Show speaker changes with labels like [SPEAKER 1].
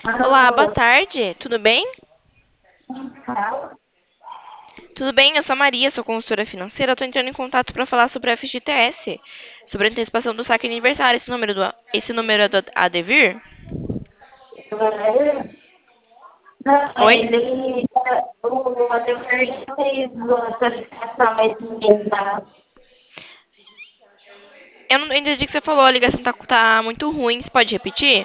[SPEAKER 1] Olá, boa
[SPEAKER 2] Alô,
[SPEAKER 1] tarde. Tudo bem?
[SPEAKER 2] quem fala?
[SPEAKER 1] Tudo bem, eu sou a Maria, sou consultora financeira. Estou entrando em contato para falar sobre a FGTS, sobre a antecipação do saque aniversário. Esse número é do Adevir?
[SPEAKER 2] Não,
[SPEAKER 1] Oi?
[SPEAKER 2] o Ademir já fez a solicitação esse mês da...
[SPEAKER 1] Eu não entendi o que você falou, a ligação tá muito ruim. Você pode repetir?